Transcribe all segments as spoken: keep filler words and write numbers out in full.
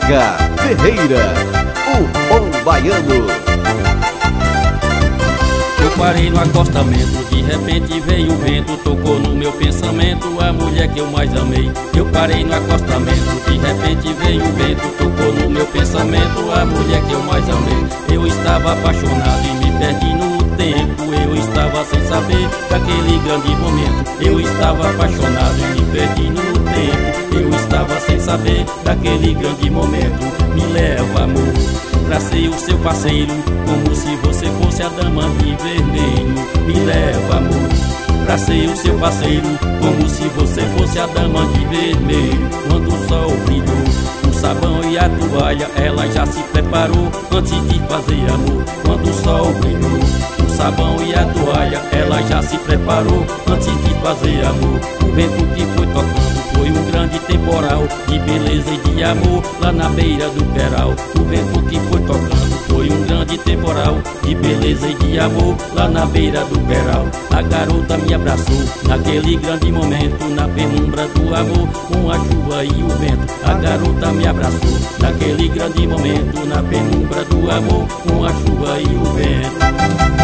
Zeca Ferreira, o bom baiano. Eu parei no acostamento, de repente veio o vento, tocou no meu pensamento a mulher que eu mais amei. Eu parei no acostamento, de repente veio o vento, tocou no meu pensamento a mulher que eu mais amei. Eu estava apaixonado e me perdi no tempo, eu estava sem saber daquele grande momento. Eu estava apaixonado e me perdi no tempo, eu estava sem saber daquele grande momento. Me leva, amor, pra ser o seu parceiro, como se você fosse a dama de vermelho. Me leva, amor, pra ser o seu parceiro, como se você fosse a dama de vermelho. Quando o sol brilhou, o sabão e a toalha, ela já se preparou antes de fazer amor. Quando o sol brilhou, o sabão e a toalha, ela já se preparou antes de fazer amor. O vento que foi tocando foi um grande temporal de beleza e de amor lá na beira do peral. O vento que foi tocando foi um grande temporal de beleza e de amor lá na beira do peral. A garota me abraçou naquele grande momento, na penumbra do amor, com a chuva e o vento. A garota me abraçou naquele grande momento, na penumbra do amor, com a chuva e o vento.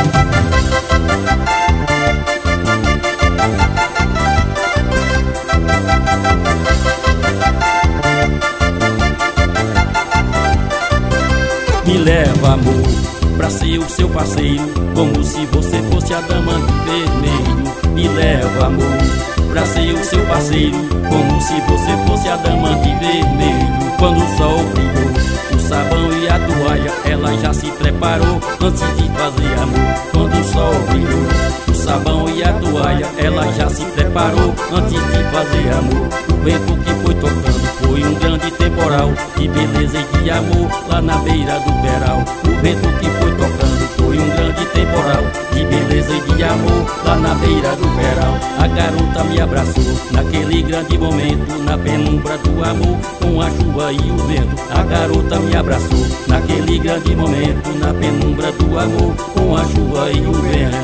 Me leva, amor, pra ser o seu parceiro, como se você fosse a dama de vermelho. Me leva, amor, pra ser o seu parceiro, como se você fosse a dama de vermelho. Quando o sol brilhou, o sabão e a toalha, ela já se preparou antes de fazer amor. Quando o sol brilhou, o sabão e a toalha, ela já se preparou antes de fazer amor. O vento que foi tocando foi um grande temporal de beleza e de amor lá na beira do peral. O vento que foi tocando foi um grande temporal de beleza e de amor lá na beira do peral. A garota me abraçou naquele grande momento, na penumbra do amor, com a chuva e o vento. A garota me abraçou naquele grande momento, na penumbra do amor, com a chuva e o vento.